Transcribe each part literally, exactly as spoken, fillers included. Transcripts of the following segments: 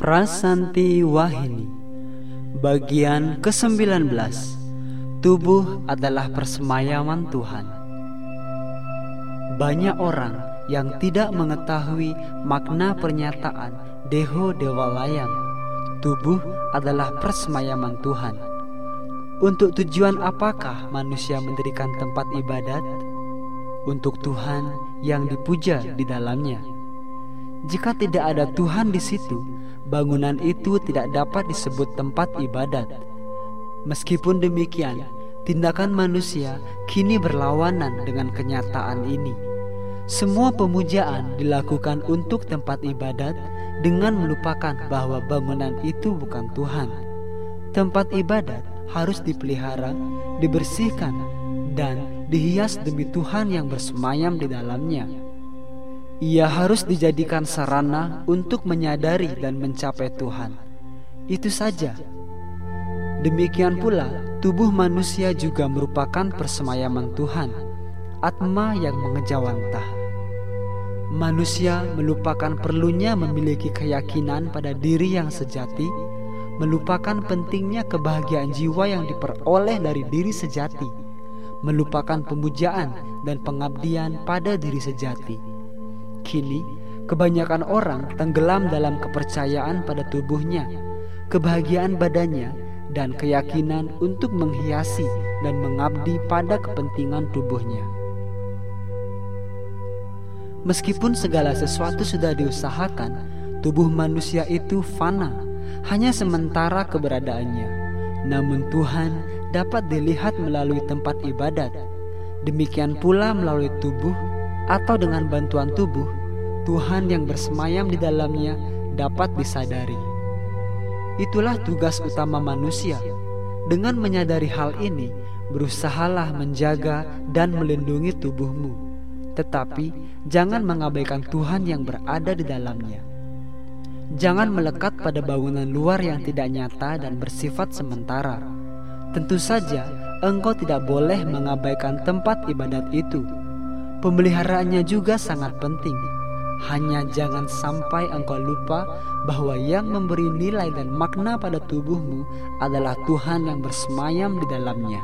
Prasanti Wahini. Bagian kesembilan belas. Tubuh adalah persemayaman Tuhan. Banyak orang yang tidak mengetahui makna pernyataan Deho Dewalayam, tubuh adalah persemayaman Tuhan. Untuk tujuan apakah manusia mendirikan tempat ibadat? Untuk Tuhan yang dipuja di dalamnya. Jika tidak ada Tuhan di situ, bangunan itu tidak dapat disebut tempat ibadat. Meskipun demikian, tindakan manusia kini berlawanan dengan kenyataan ini. Semua pemujaan dilakukan untuk tempat ibadat dengan melupakan bahwa bangunan itu bukan Tuhan. Tempat ibadat harus dipelihara, dibersihkan, dan dihias demi Tuhan yang bersemayam di dalamnya. Ia harus dijadikan sarana untuk menyadari dan mencapai Tuhan. Itu saja. Demikian pula, tubuh manusia juga merupakan persemayaman Tuhan, Atma yang mengejawantah. Manusia melupakan perlunya memiliki keyakinan pada diri yang sejati, melupakan pentingnya kebahagiaan jiwa yang diperoleh dari diri sejati, melupakan pemujaan dan pengabdian pada diri sejati. Kini, kebanyakan orang tenggelam dalam kepercayaan pada tubuhnya, kebahagiaan badannya, dan keyakinan untuk menghiasi dan mengabdi pada kepentingan tubuhnya. Meskipun segala sesuatu sudah diusahakan, tubuh manusia itu fana, hanya sementara keberadaannya. Namun Tuhan dapat dilihat melalui tempat ibadat. Demikian pula melalui tubuh atau dengan bantuan tubuh, Tuhan yang bersemayam di dalamnya dapat disadari. Itulah tugas utama manusia. Dengan menyadari hal ini, berusahalah menjaga dan melindungi tubuhmu. Tetapi jangan mengabaikan Tuhan yang berada di dalamnya. Jangan melekat pada bangunan luar yang tidak nyata dan bersifat sementara. Tentu saja engkau tidak boleh mengabaikan tempat ibadat itu. Pemeliharaannya juga sangat penting. Hanya jangan sampai engkau lupa bahwa yang memberi nilai dan makna pada tubuhmu adalah Tuhan yang bersemayam di dalamnya.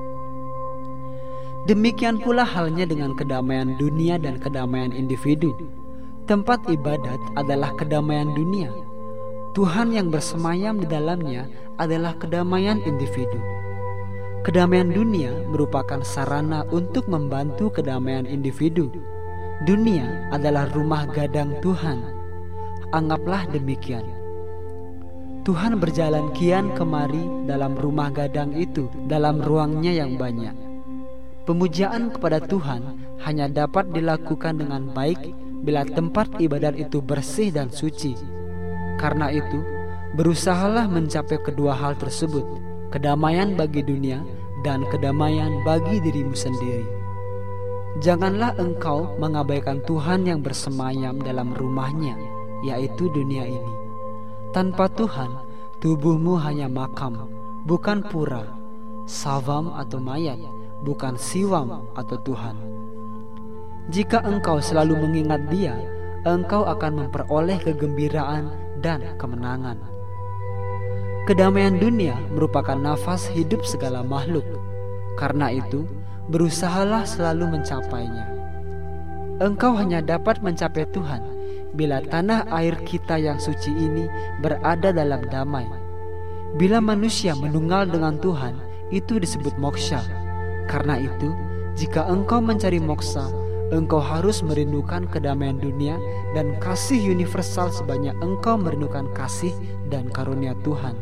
Demikian pula halnya dengan kedamaian dunia dan kedamaian individu. Tempat ibadat adalah kedamaian dunia. Tuhan yang bersemayam di dalamnya adalah kedamaian individu. Kedamaian dunia merupakan sarana untuk membantu kedamaian individu. Dunia adalah rumah gadang Tuhan. Anggaplah demikian. Tuhan berjalan kian kemari dalam rumah gadang itu, dalam ruangnya yang banyak. Pemujaan kepada Tuhan hanya dapat dilakukan dengan baik bila tempat ibadat itu bersih dan suci. Karena itu, berusahalah mencapai kedua hal tersebut, kedamaian bagi dunia dan kedamaian bagi dirimu sendiri. Janganlah engkau mengabaikan Tuhan yang bersemayam dalam rumahnya, yaitu dunia ini. Tanpa Tuhan, tubuhmu hanya makam, bukan pura, savam atau mayat, bukan siwam atau Tuhan. Jika engkau selalu mengingat Dia, engkau akan memperoleh kegembiraan dan kemenangan. Kedamaian dunia merupakan nafas hidup segala makhluk. Karena itu, berusahalah selalu mencapainya. Engkau hanya dapat mencapai Tuhan bila tanah air kita yang suci ini berada dalam damai. Bila manusia menunggal dengan Tuhan, itu disebut moksha. Karena itu, jika engkau mencari moksha, engkau harus merindukan kedamaian dunia dan kasih universal sebanyak engkau merindukan kasih dan karunia Tuhan.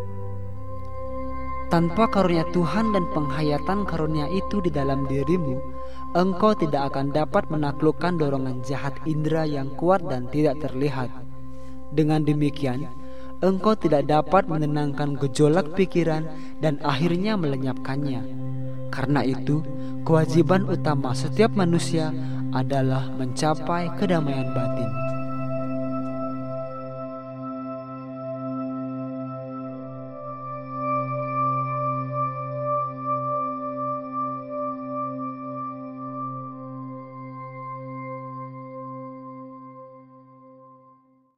Tanpa karunia Tuhan dan penghayatan karunia itu di dalam dirimu, engkau tidak akan dapat menaklukkan dorongan jahat indera yang kuat dan tidak terlihat. Dengan demikian, engkau tidak dapat menenangkan gejolak pikiran dan akhirnya melenyapkannya. Karena itu, kewajiban utama setiap manusia adalah mencapai kedamaian batin.